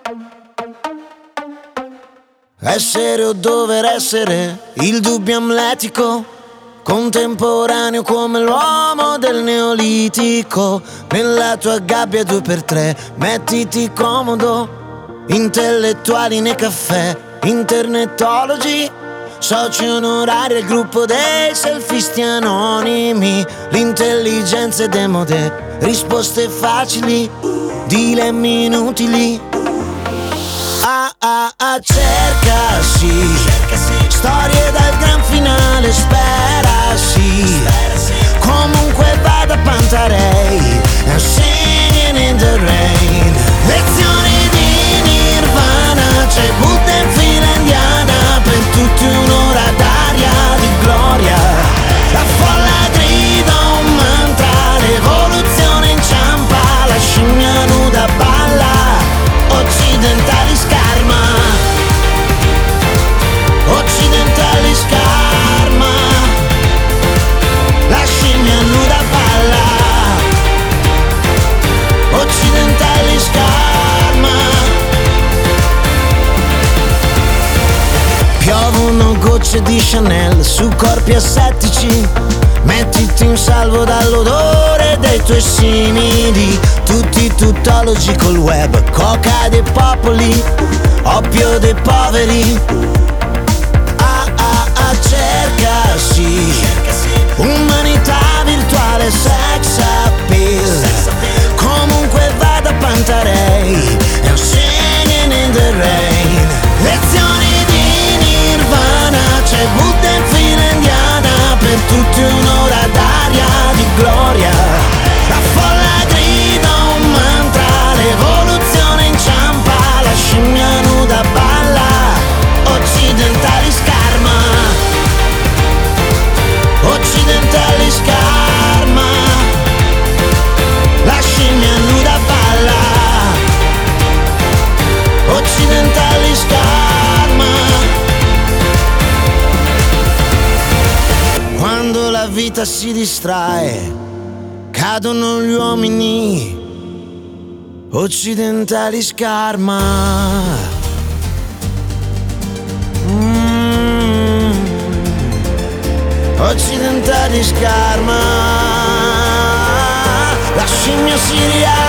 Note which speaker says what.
Speaker 1: Essere o dover essere, il dubbio amletico, contemporaneo come l'uomo del neolitico. Nella tua gabbia 2x3, mettiti comodo, intellettuali nei caffè, internetologi, soci onorari al gruppo dei selfisti anonimi. L'intelligenza è demode, risposte facili, dilemmi inutili. Cercasi, storie dal gran finale, sperasi. Comunque vada Pantarei, I'm singing in the rain. Lezioni di Nirvana, c'è Buddha in fila indiana, per tutti un'ora d'aria di gloria. La folla grida un mantra, l'evoluzione inciampa, la scimmia nuda balla, occidentali scarma, occidentali scarma, la scimmia nuda balla, occidentali scarma. Piovono gocce di Chanel su corpi assettici, mettiti in salvo dall'odore dei tuoi simili. Tutti tuttologi col web, coca dei popoli, oppio dei poveri. Cercasi, umanità virtuale, sex appeal. Comunque vada Pantarei, I'm singing in the rain. Lezioni di Nirvana, c'è Buddha in fila indiana, per tutti un'ora d'aria di gloria. La folla grida un mantra, l'evoluzione inciampa, la scimmia nuda balla, occidentali scarma, occidentali scarma, la scimmia nuda balla, occidentali scarma. Quando la vita si distrae, cadono gli uomini, occidentali scarma. Occidentali scarma, la scimmia si rialza.